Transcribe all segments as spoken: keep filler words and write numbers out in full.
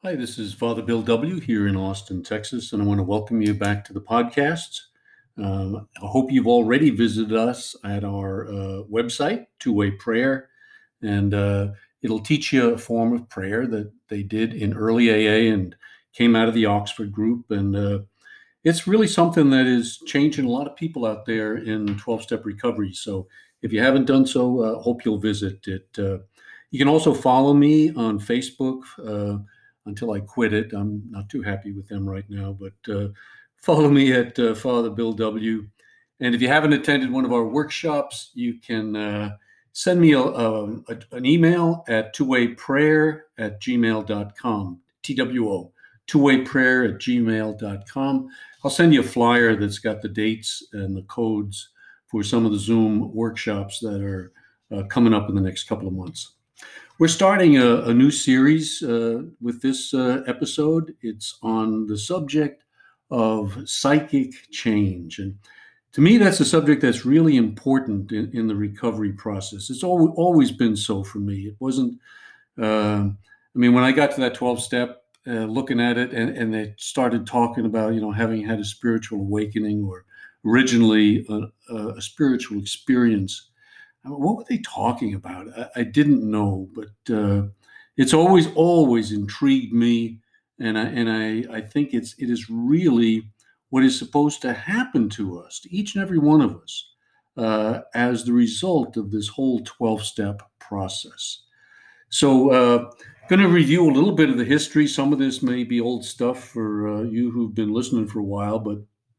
Hi, this is Father Bill W. here in Austin, Texas, and I want to welcome you back to the podcast. Um, I hope you've already visited us at our uh, website, Two Way Prayer, and uh, it'll teach you a form of prayer that they did in early A A and came out of the Oxford group. And uh, it's really something that is changing a lot of people out there in twelve step recovery. So if you haven't done so, uh, hope you'll visit it. Uh, you can also follow me on Facebook uh, until I quit it. I'm not too happy with them right now, but uh, follow me at uh, Father Bill W. And if you haven't attended one of our workshops, you can uh, send me a, a, a, an email at two way prayer at gmail dot com, T W O, two way prayer at gmail dot com. I'll send you a flyer that's got the dates and the codes for some of the Zoom workshops that are uh, coming up in the next couple of months. We're starting a, a new series uh, with this uh, episode. It's on the subject of psychic change. And to me, that's a subject that's really important in, in the recovery process. It's al- always been so for me. It wasn't, uh, I mean, when I got to that twelve step, uh, looking at it and, and they started talking about, you know, having had a spiritual awakening or originally a, a, a spiritual experience. I mean, what were they talking about? I, I didn't know, but uh, it's always, always intrigued me, and I and I, I think it's it is really what is supposed to happen to us, to each and every one of us, uh, as the result of this whole twelve step process. So, uh, going to review a little bit of the history. Some of this may be old stuff for uh, you who've been listening for a while, but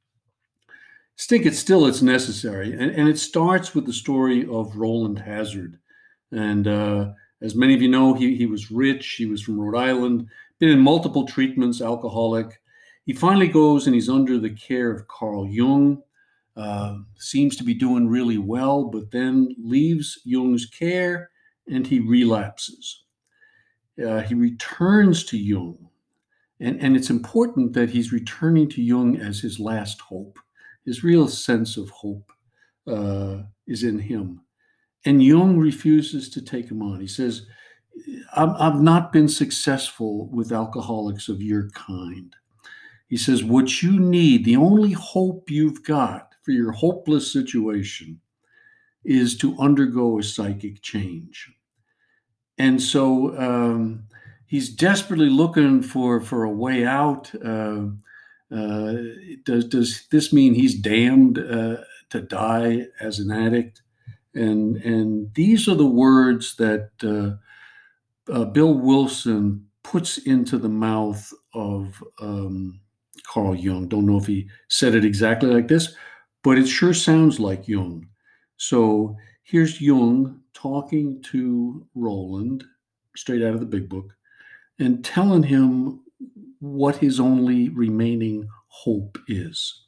I think it's still it's necessary. And, and it starts with the story of Roland Hazard. And uh, as many of you know, he, he was rich. He was from Rhode Island, been in multiple treatments, alcoholic. He finally goes and he's under the care of Carl Jung. Uh, seems to be doing really well, but then leaves Jung's care and he relapses. Uh, he returns to Jung. And, and it's important that he's returning to Jung as his last hope. His real sense of hope uh, is in him. And Jung refuses to take him on. He says, I've, I've not been successful with alcoholics of your kind. He says, what you need, the only hope you've got for your hopeless situation is to undergo a psychic change. And so um, he's desperately looking for, for a way out. Uh, uh, does, does this mean he's damned uh, to die as an addict? And, and these are the words that uh, uh, Bill Wilson puts into the mouth of um, Carl Jung. Don't know if he said it exactly like this, but it sure sounds like Jung. So here's Jung talking to Roland straight out of the big book and telling him what his only remaining hope is.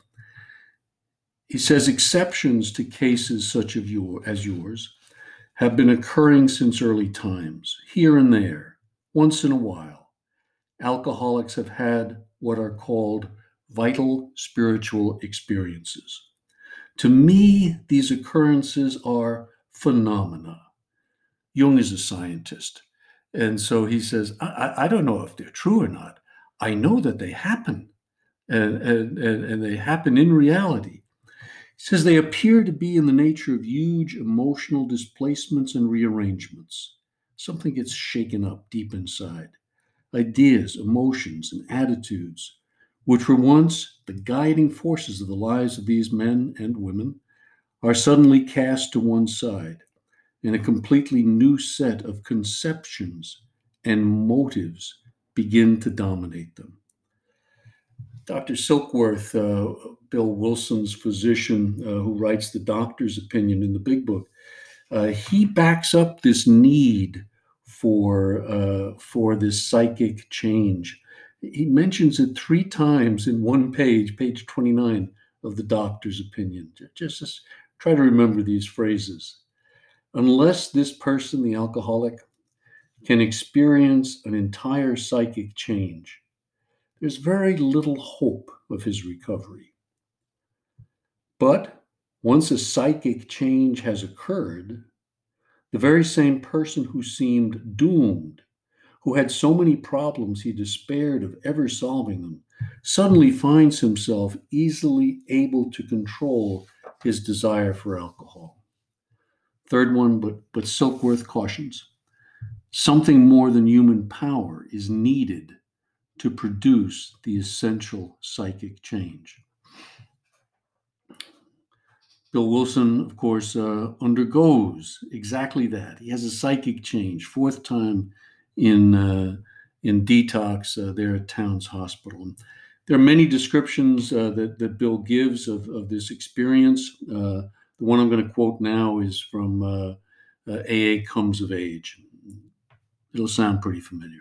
He says exceptions to cases such of your, as yours have been occurring since early times, here and there, once in a while. Alcoholics have had what are called vital spiritual experiences. To me, these occurrences are phenomena. Jung is a scientist. And so he says, I, I don't know if they're true or not. I know that they happen, and, and, and, and they happen in reality. He says they appear to be in the nature of huge emotional displacements and rearrangements. Something gets shaken up deep inside. Ideas, emotions, and attitudes, which were once the guiding forces of the lives of these men and women, are suddenly cast to one side, and a completely new set of conceptions and motives begin to dominate them. Doctor Silkworth, uh, Bill Wilson's physician uh, who writes the doctor's opinion in the big book, uh, he backs up this need for, uh, for this psychic change. He mentions it three times in one page, page twenty-nine of the doctor's opinion. Just, just try to remember these phrases. Unless this person, the alcoholic, can experience an entire psychic change, there's very little hope of his recovery. But once a psychic change has occurred, the very same person who seemed doomed, who had so many problems he despaired of ever solving them, suddenly finds himself easily able to control his desire for alcohol. Third one, but, but Silkworth cautions, something more than human power is needed to produce the essential psychic change. Bill Wilson, of course, uh, undergoes exactly that. He has a psychic change, fourth time in uh, in detox uh, there at Towns Hospital. There are many descriptions uh, that, that Bill gives of, of this experience. Uh, the one I'm going to quote now is from uh, uh, A A Comes of Age. It'll sound pretty familiar.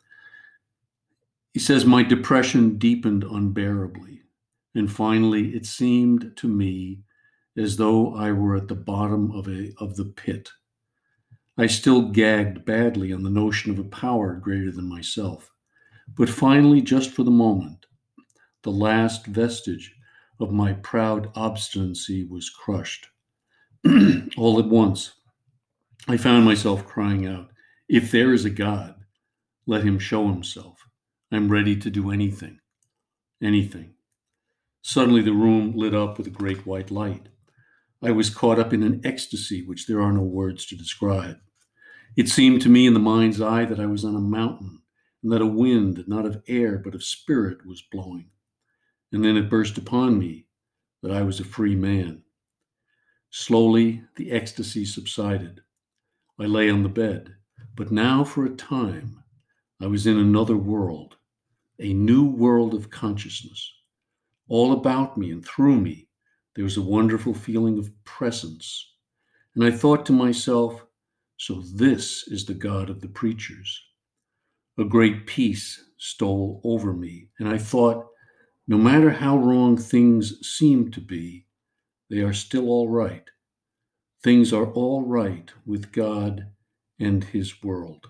He says, my depression deepened unbearably, and finally it seemed to me as though I were at the bottom of a of the pit. I still gagged badly on the notion of a power greater than myself. But finally, just for the moment, the last vestige of my proud obstinacy was crushed. All at once, I found myself crying out, if there is a God, let him show himself. I'm ready to do anything, anything. Suddenly the room lit up with a great white light. I was caught up in an ecstasy which there are no words to describe. It seemed to me in the mind's eye that I was on a mountain and that a wind, not of air but of spirit, was blowing. And then it burst upon me that I was a free man. Slowly, the ecstasy subsided. I lay on the bed, but now for a time, I was in another world, a new world of consciousness. All about me and through me, there was a wonderful feeling of presence. And I thought to myself, so this is the God of the preachers. A great peace stole over me, and I thought, no matter how wrong things seem to be, they are still all right. Things are all right with God and his world.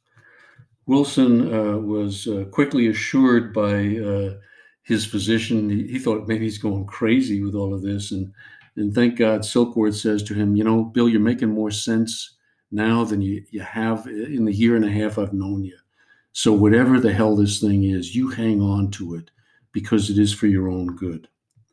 Wilson uh, was uh, quickly assured by uh, his physician. He, he thought maybe he's going crazy with all of this. And, and thank God Silkworth says to him, you know, Bill, you're making more sense now than you, you have in the year and a half I've known you. So whatever the hell this thing is, you hang on to it because it is for your own good.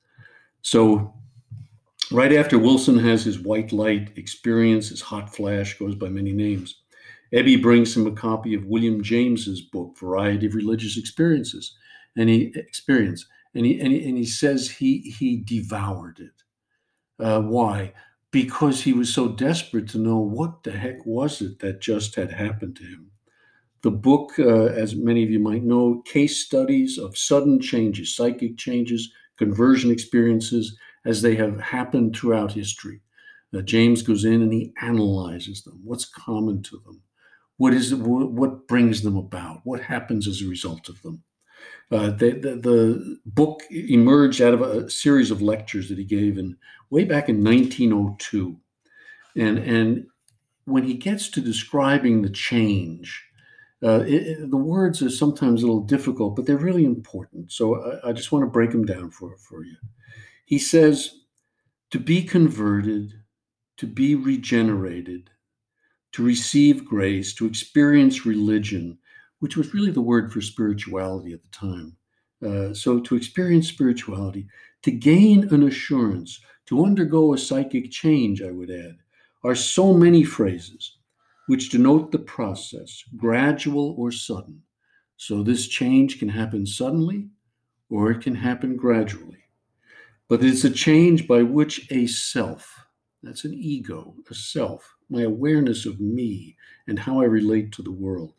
So right after Wilson has his white light experience, his hot flash, goes by many names, Ebby brings him a copy of William James's book, Variety of Religious Experiences, and he experience, and he and he, and he says he he devoured it. Uh, why? Because he was so desperate to know what the heck was it that just had happened to him. The book, uh, as many of you might know, case studies of sudden changes, psychic changes, conversion experiences as they have happened throughout history. Uh, James goes in and he analyzes them. What's common to them? What is it, what brings them about? What happens as a result of them? Uh, the, the, the book emerged out of a series of lectures that he gave in way back in nineteen oh two. And, and when he gets to describing the change, uh, it, it, the words are sometimes a little difficult, but they're really important. So I, I just want to break them down for, for you. He says, to be converted, to be regenerated, to receive grace, to experience religion, which was really the word for spirituality at the time. Uh, so to experience spirituality, to gain an assurance, to undergo a psychic change, I would add, are so many phrases which denote the process, gradual or sudden. So this change can happen suddenly or it can happen gradually. But it's a change by which a self, that's an ego, a self, my awareness of me and how I relate to the world.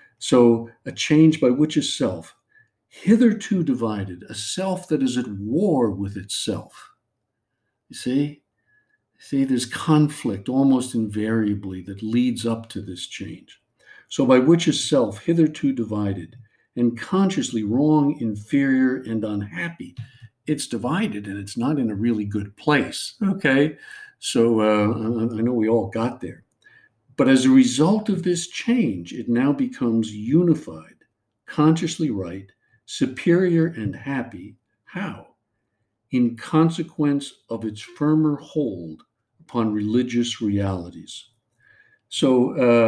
So a change by which a self, hitherto divided, a self that is at war with itself. You see? See, there's conflict almost invariably that leads up to this change. So by which a self, hitherto divided and consciously wrong, inferior, and unhappy, it's divided and it's not in a really good place. Okay, so uh, I know we all got there. But as a result of this change, it now becomes unified, consciously right, superior, and happy. How? In consequence of its firmer hold upon religious realities. So uh,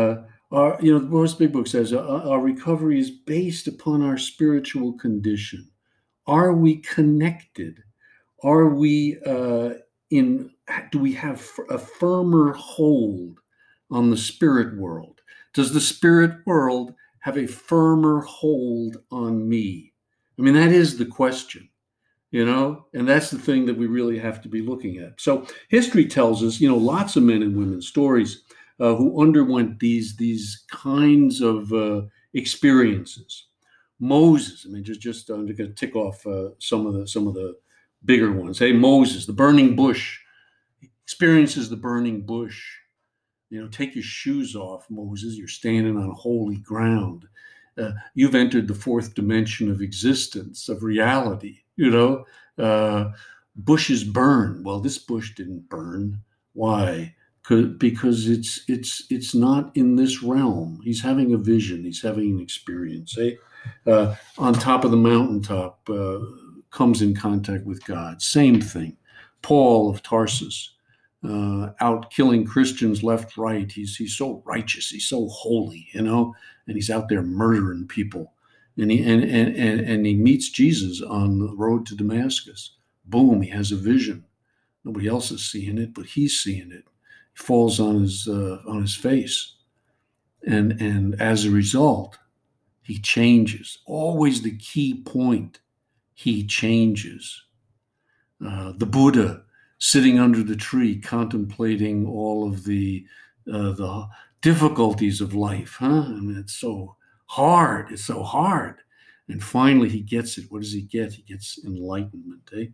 Our, you know, Boris Big Book says uh, our recovery is based upon our spiritual condition. Are we connected? Are we uh, in? Do we have a firmer hold on the spirit world? Does the spirit world have a firmer hold on me? I mean, that is the question, you know, and that's the thing that we really have to be looking at. So history tells us, you know, lots of men and women stories uh, who underwent these these kinds of uh, experiences. Moses, I mean, just just I'm going to tick off uh, some of the some of the bigger ones. Hey, Moses, the burning bush, experiences the burning bush. You know, take your shoes off, Moses. You're standing on holy ground. Uh, you've entered the fourth dimension of existence, of reality. You know, uh, bushes burn. Well, this bush didn't burn. Why? Because it's it's it's not in this realm. He's having a vision. He's having an experience. Eh? Uh, on top of the mountaintop, uh, comes in contact with God. Same thing. Paul of Tarsus, uh, out killing Christians left, right. He's he's so righteous. He's so holy, you know, and he's out there murdering people. And he and and and, and he meets Jesus on the road to Damascus. Boom! He has a vision. Nobody else is seeing it, but he's seeing it. He falls on his uh, on his face, and and as a result, he changes. Always the key point. He changes. Uh, the Buddha sitting under the tree, contemplating all of the uh, the difficulties of life. Huh? I mean, it's so hard. It's so hard. And finally, he gets it. What does he get? He gets enlightenment. Eh?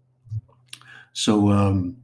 So, um,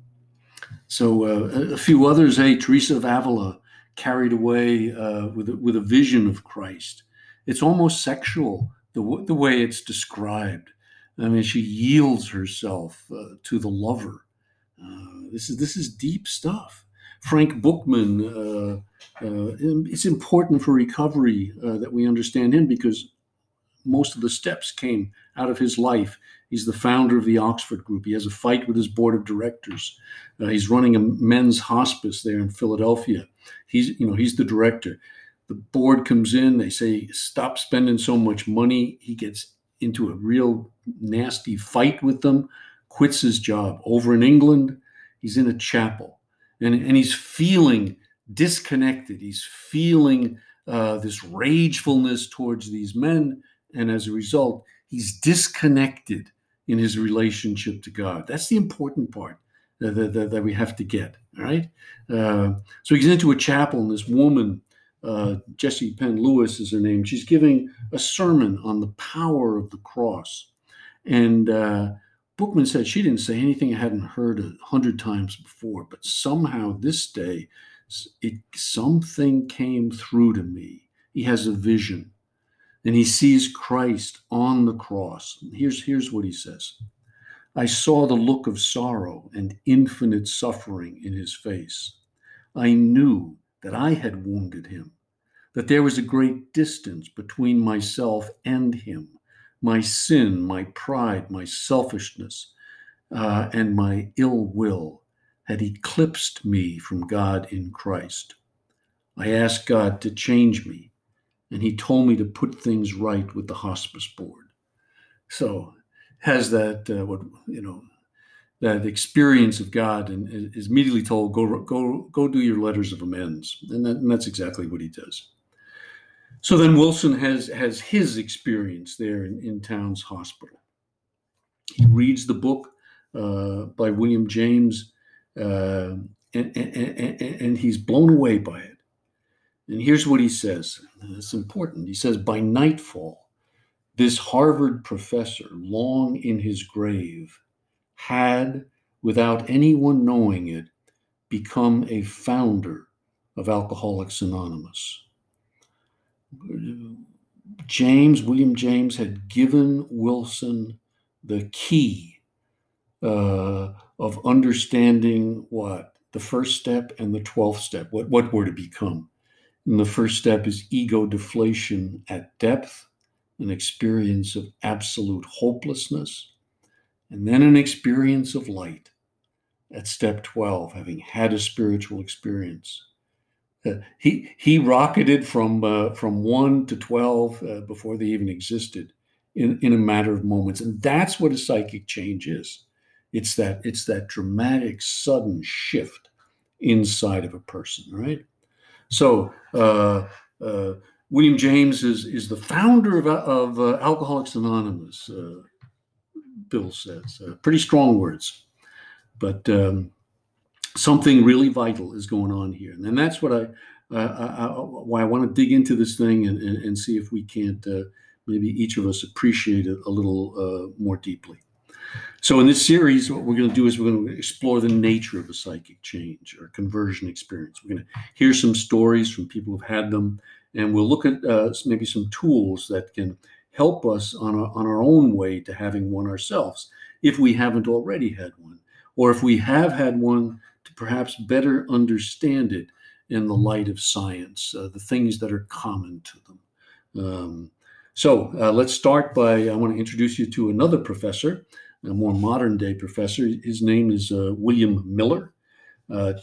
so uh, a few others. Hey, Teresa of Avila, carried away uh, with with a vision of Christ. It's almost sexual the the way it's described. I mean, she yields herself uh, to the lover. Uh, this is this is deep stuff. Frank Bookman. Uh, uh, it's important for recovery uh, that we understand him because most of the steps came out of his life. He's the founder of the Oxford Group. He has a fight with his board of directors. Uh, he's running a men's hospice there in Philadelphia. He's, you know, he's the director. The board comes in. They say, stop spending so much money. He gets into a real nasty fight with them, quits his job. Over in England, he's in a chapel. And, and he's feeling disconnected. He's feeling uh, this ragefulness towards these men. And as a result, he's disconnected in his relationship to God. That's the important part that, that, that we have to get, all right? Uh, so he's into a chapel, and this woman, uh, Jessie Penn Lewis is her name, she's giving a sermon on the power of the cross. And uh, Bookman said she didn't say anything I hadn't heard a hundred times before, but somehow this day, it, something came through to me. He has a vision. And he sees Christ on the cross. Here's, here's what he says. I saw the look of sorrow and infinite suffering in his face. I knew that I had wounded him, that there was a great distance between myself and him, my sin, my pride, my selfishness, uh, and my ill will had eclipsed me from God in Christ. I asked God to change me, and he told me to put things right with the hospice board. So has that, uh, what, you know, that experience of God, and is immediately told, go, go, go do your letters of amends. And, that, and that's exactly what he does. So then Wilson has, has his experience there in, in Towns Hospital. He reads the book uh, by William James, uh, and, and, and, and he's blown away by it. And here's what he says. It's important. He says, by nightfall, this Harvard professor, long in his grave, had, without anyone knowing it, become a founder of Alcoholics Anonymous. James, William James, had given Wilson the key uh, of understanding what? The first step and the twelfth step, what, what we're to become. And the first step is ego deflation at depth, an experience of absolute hopelessness, and then an experience of light at step twelve, having had a spiritual experience. Uh, he he rocketed from uh, from one to twelve uh, before they even existed in in a matter of moments, and that's what a psychic change is. It's that it's that dramatic, sudden shift inside of a person, right? So uh, uh, William James is is the founder of, of uh, Alcoholics Anonymous. Uh, Bill says uh, pretty strong words, but um, something really vital is going on here, and that's what I, uh, I, I why I want to dig into this thing and, and, and see if we can't uh, maybe each of us appreciate it a little uh, more deeply. So in this series, what we're going to do is we're going to explore the nature of a psychic change or conversion experience. We're going to hear some stories from people who've had them, and we'll look at uh, maybe some tools that can help us on, a, on our own way to having one ourselves, if we haven't already had one, or if we have had one, to perhaps better understand it in the light of science, uh, the things that are common to them. Um, so uh, let's start by, I want to introduce you to another professor, a more modern day professor. His name is uh, William Miller, uh,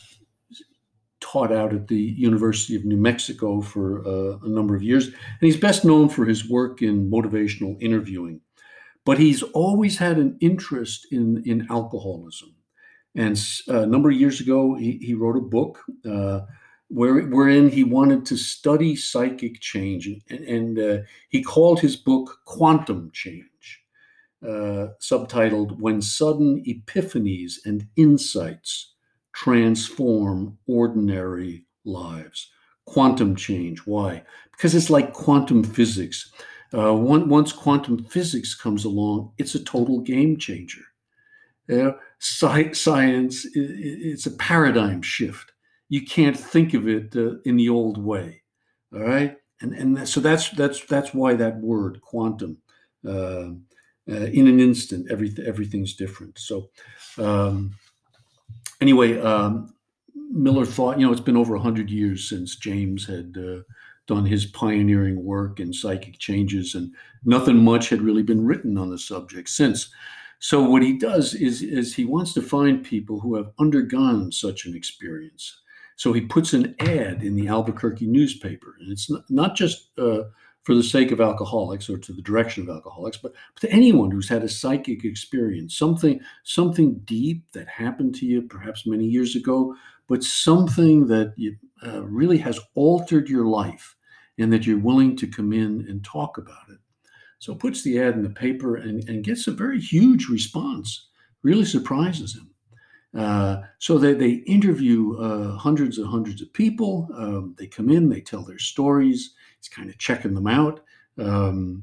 taught out at the University of New Mexico for uh, a number of years. And he's best known for his work in motivational interviewing. But he's always had an interest in, in alcoholism. And uh, a number of years ago, he, he wrote a book uh, where, wherein he wanted to study psychic change. And, and uh, he called his book Quantum Change. Uh, subtitled When Sudden Epiphanies and Insights Transform Ordinary Lives. Quantum change. Why? Because it's like quantum physics. Uh, one, once quantum physics comes along, it's a total game changer. Uh, sci- science, it, it's a paradigm shift. You can't think of it uh, in the old way. All right, and and so that's that's that's why that word quantum. Uh, Uh, in an instant, everything everything's different. So, um, anyway, um, Miller thought, you know, it's been over a hundred years since James had uh, done his pioneering work in psychic changes, and nothing much had really been written on the subject since. So, what he does is is he wants to find people who have undergone such an experience. So he puts an ad in the Albuquerque newspaper, and it's not, not just uh, for the sake of alcoholics or to the direction of alcoholics, but, but to anyone who's had a psychic experience, something something deep that happened to you perhaps many years ago, but something that you, uh, really has altered your life and that you're willing to come in and talk about it. So puts the ad in the paper and, and gets a very huge response, really surprises him. Uh, so they, they interview uh, hundreds and hundreds of people. Um, they come in, they tell their stories. He's kind of checking them out. Um,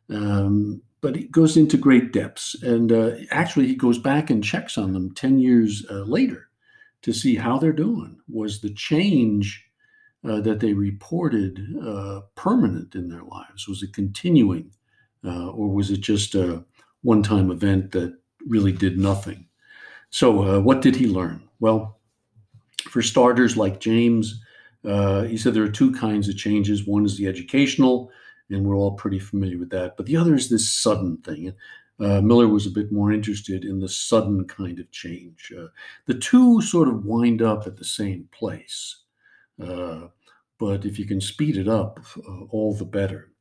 um, but he goes into great depths. And uh, actually, he goes back and checks on them ten years uh, later to see how they're doing. Was the change uh, that they reported uh, permanent in their lives? Was it continuing? Uh, or was it just a one-time event that really did nothing? So uh, what did he learn? Well, for starters, like James, uh, he said there are two kinds of changes. One is the educational, and we're all pretty familiar with that. But the other is this sudden thing. Uh, Miller was a bit more interested in the sudden kind of change. Uh, the two sort of wind up at the same place. Uh, but if you can speed it up, uh, all the better.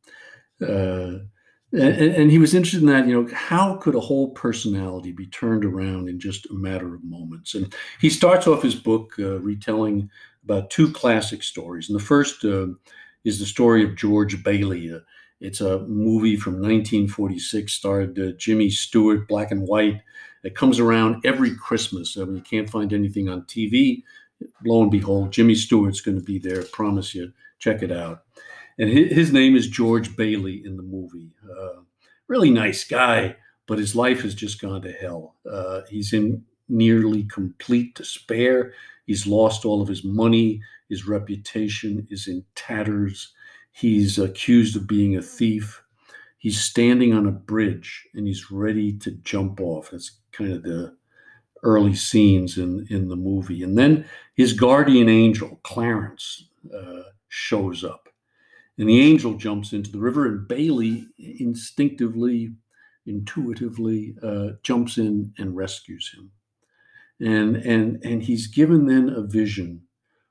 Uh, and, and he was interested in that, you know, how could a whole personality be turned around in just a matter of moments? And he starts off his book uh, retelling about two classic stories. And the first uh, is the story of George Bailey. Uh, it's a movie from nineteen forty-six, starred uh, Jimmy Stewart, black and white. It comes around every Christmas. I mean, you can't find anything on T V. Lo and behold, Jimmy Stewart's going to be there. I promise you, check it out. And his name is George Bailey in the movie. Uh, really nice guy, but his life has just gone to hell. Uh, he's in nearly complete despair. He's lost all of his money. His reputation is in tatters. He's accused of being a thief. He's standing on a bridge and he's ready to jump off. That's kind of the early scenes in, in the movie. And then his guardian angel, Clarence, uh, shows up. And the angel jumps into the river, and Bailey instinctively, intuitively uh, jumps in and rescues him. And, and, and he's given then a vision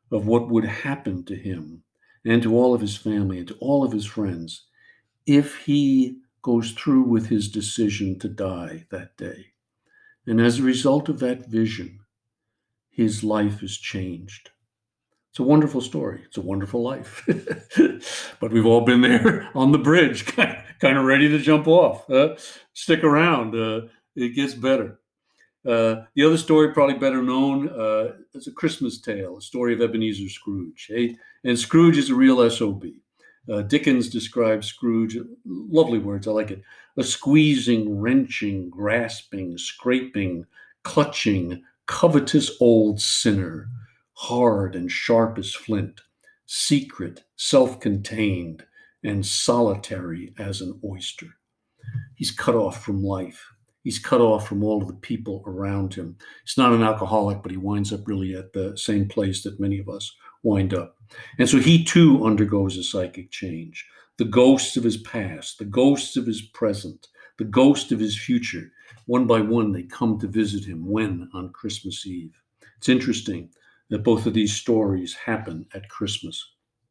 of what would happen to him and to all of his family and to all of his friends if he goes through with his decision to die that day. And as a result of that vision, his life is changed. It's a wonderful story. It's a wonderful life. But we've all been there on the bridge, kind of ready to jump off. Uh, stick around. Uh, it gets better. Uh, the other story, probably better known, uh, is A Christmas Tale, a story of Ebenezer Scrooge. Eh? And Scrooge is a real S O B. Uh, Dickens describes Scrooge, lovely words, I like it, a squeezing, wrenching, grasping, scraping, clutching, covetous old sinner, hard and sharp as flint, secret, self-contained, and solitary as an oyster. He's cut off from life. He's cut off from all of the people around him. He's not an alcoholic, but he winds up really at the same place that many of us wind up. And so he too undergoes a psychic change. The ghosts of his past, the ghosts of his present, the ghost of his future, one by one, they come to visit him. When? On Christmas Eve. It's interesting that both of these stories happen at Christmas.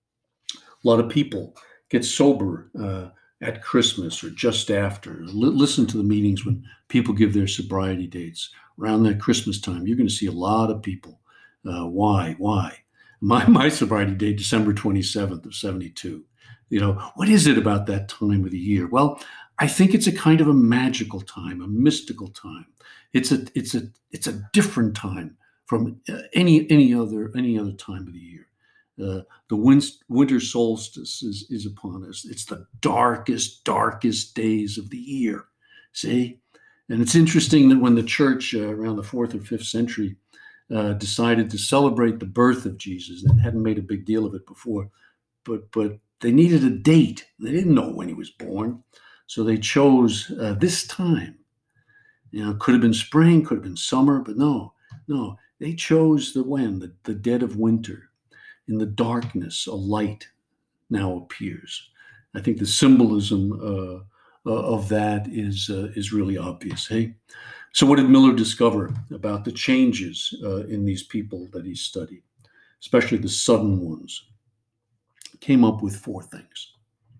A lot of people get sober uh, at Christmas or just after. L- listen to the meetings when people give their sobriety dates. Around that Christmas time, you're going to see a lot of people. Uh, why? Why? My, my sobriety date, December twenty-seventh of seventy-two. You know, what is it about that time of the year? Well, I think it's a kind of a magical time, a mystical time. It's a, it's a, it's a different time from uh, any, any other, any other time of the year. Uh, the win- winter solstice is, is upon us. It's the darkest, darkest days of the year. See? And it's interesting that when the church uh, around the fourth or fifth century uh, decided to celebrate the birth of Jesus, they hadn't made a big deal of it before, but but they needed a date. They didn't know when he was born. So they chose uh, this time. You know, could have been spring, could have been summer, but no, no. They chose the when, the, the dead of winter. In the darkness, a light now appears. I think the symbolism uh, uh, of that is uh, is really obvious. Hey, so what did Miller discover about the changes uh, in these people that he studied, especially the sudden ones? He came up with four things.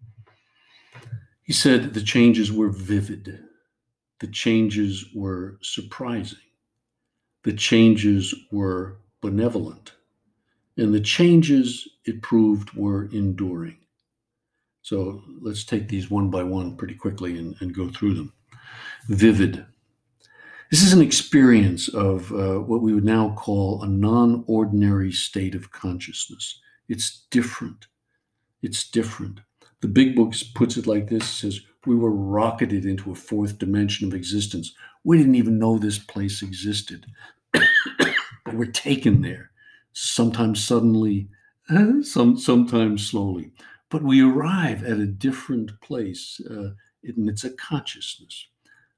He said the changes were vivid, the changes were surprising, the changes were benevolent, and the changes, it proved, were enduring. So let's take these one by one pretty quickly and, and go through them. Vivid. This is an experience of uh, what we would now call a non-ordinary state of consciousness. It's different. It's different. The Big Book puts it like this. It says, we were rocketed into a fourth dimension of existence. We didn't even know this place existed. But we're taken there, sometimes suddenly, uh, some sometimes slowly. But we arrive at a different place, uh, and it's a consciousness.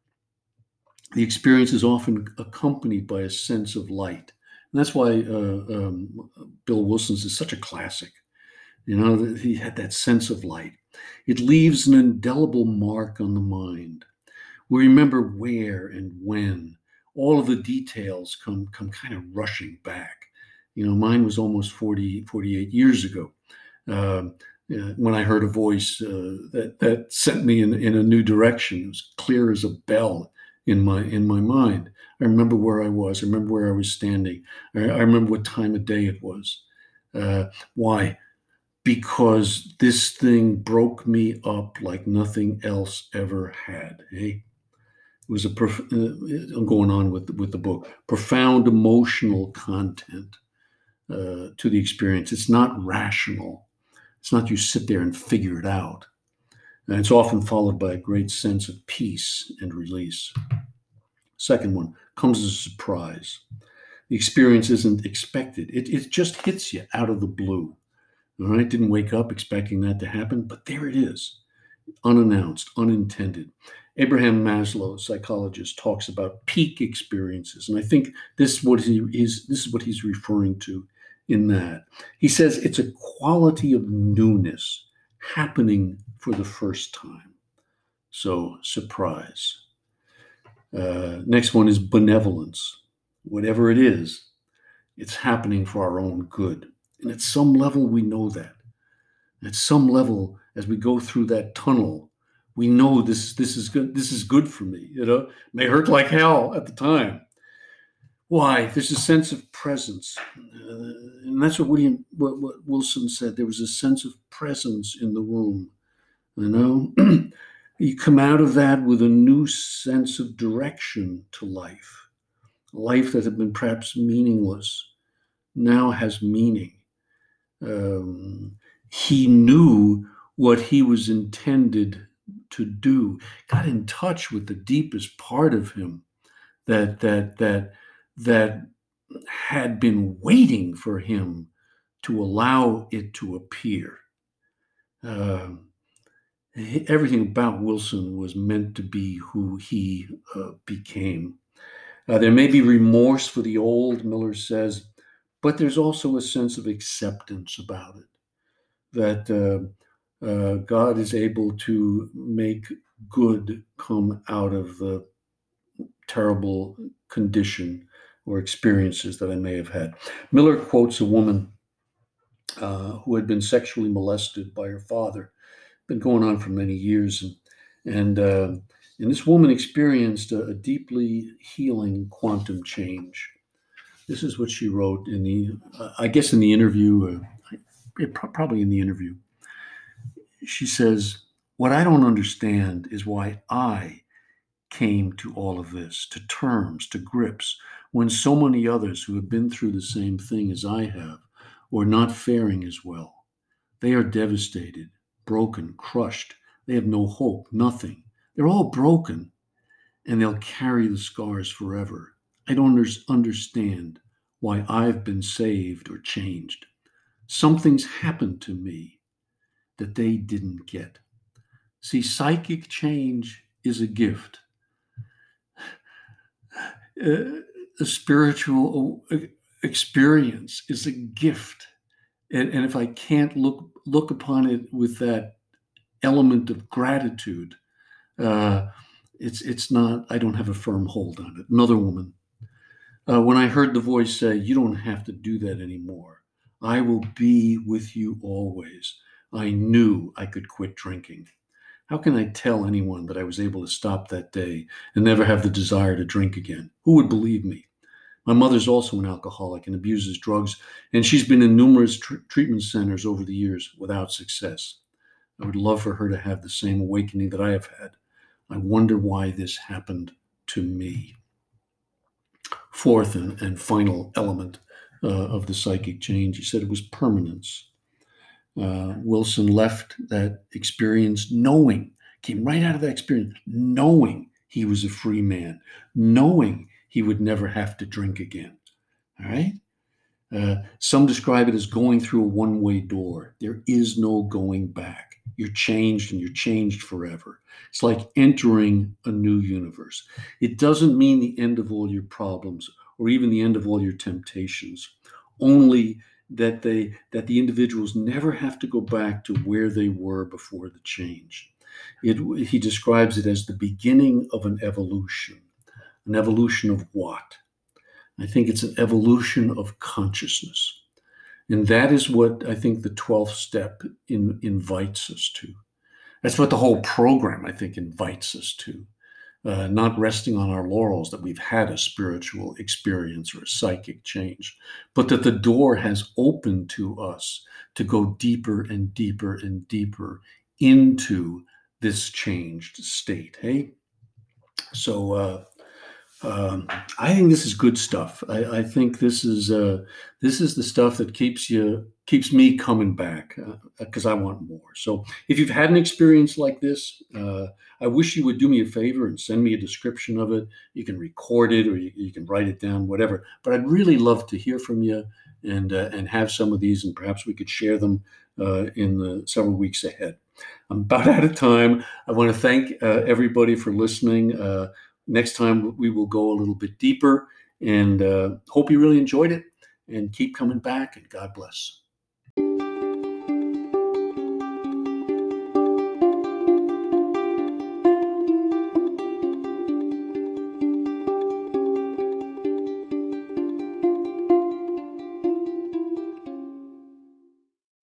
The experience is often accompanied by a sense of light. And that's why uh, um, Bill Wilson's is such a classic. You know, he had that sense of light. It leaves an indelible mark on the mind. We remember where and when. All of the details come, come kind of rushing back. You know, mine was almost forty, forty-eight years ago. Um, uh, when I heard a voice uh, that, that sent me in, in a new direction. It was clear as a bell in my in my mind. I remember where I was. I remember where I was standing. I, I remember what time of day it was. Uh, why? Because this thing broke me up like nothing else ever had. Hey, it was a. Prof- uh, I'm going on with with the book. Profound emotional content uh, to the experience. It's not rational. It's not you sit there and figure it out. And it's often followed by a great sense of peace and release. Second one comes as a surprise. The experience isn't expected. It, it just hits you out of the blue. All right, didn't wake up expecting that to happen, but there it is, unannounced, unintended. Abraham Maslow, psychologist, talks about peak experiences, and I think this is what he is. This is what he's referring to in that. He says it's a quality of newness happening for the first time. So, surprise. Uh, next one is benevolence. Whatever it is, it's happening for our own good. And at some level, we know that. At some level, as we go through that tunnel, we know this, this is good. This is good for me. You know, it may hurt like hell at the time. Why? There's a sense of presence. Uh, and that's what William, what, what Wilson said. There was a sense of presence in the room. You know, you come out of that with a new sense of direction to life. Life that had been perhaps meaningless now has meaning. Um, he knew what he was intended to do, got in touch with the deepest part of him that that that that had been waiting for him to allow it to appear. Uh, everything about Wilson was meant to be who he uh, became. Uh, there may be remorse for the old, Miller says, but there's also a sense of acceptance about it, that uh, uh, God is able to make good come out of the terrible condition or experiences that I may have had. Miller quotes a woman uh, who had been sexually molested by her father, been going on for many years, and and, uh, and this woman experienced a, a deeply healing quantum change. This is what she wrote in the, uh, I guess in the interview, uh, probably in the interview. She says, "What I don't understand is why I came to all of this, to terms, to grips, when so many others who have been through the same thing as I have are not faring as well. They are devastated, broken, crushed. They have no hope, nothing. They're all broken, and they'll carry the scars forever. I don't understand why I've been saved or changed. Something's happened to me that they didn't get." See, psychic change is a gift. Uh, a spiritual experience is a gift. And, and if I can't look look upon it with that element of gratitude, uh, it's it's not, I don't have a firm hold on it. Another woman, uh, when I heard the voice say, "You don't have to do that anymore. I will be with you always," I knew I could quit drinking. How can I tell anyone that I was able to stop that day and never have the desire to drink again? Who would believe me? My mother's also an alcoholic and abuses drugs, and she's been in numerous tr- treatment centers over the years without success. I would love for her to have the same awakening that I have had. I wonder why this happened to me. Fourth and, and final element uh, of the psychic change, he said it was permanence. Uh, Wilson left that experience knowing, came right out of that experience, knowing he was a free man, knowing he would never have to drink again. All right? Uh, some describe it as going through a one-way door. There is no going back. You're changed, and you're changed forever. It's like entering a new universe. It doesn't mean the end of all your problems or even the end of all your temptations, only that they that the individuals never have to go back to where they were before the change. It, he describes it as the beginning of an evolution. An evolution of what? I think it's an evolution of consciousness. And that is what I think the twelfth step in, invites us to. That's what the whole program, I think, invites us to. Uh, not resting on our laurels that we've had a spiritual experience or a psychic change, but that the door has opened to us to go deeper and deeper and deeper into this changed state. Hey, so uh, um, I think this is good stuff. I, I think this is uh, this is the stuff that keeps you keeps me coming back because uh, I want more. So if you've had an experience like this, uh, I wish you would do me a favor and send me a description of it. You can record it or you, you can write it down, whatever. But I'd really love to hear from you and uh, and have some of these, and perhaps we could share them uh, in the several weeks ahead. I'm about out of time. I want to thank uh, everybody for listening. Uh, next time we will go a little bit deeper, and uh, hope you really enjoyed it, and keep coming back, and God bless.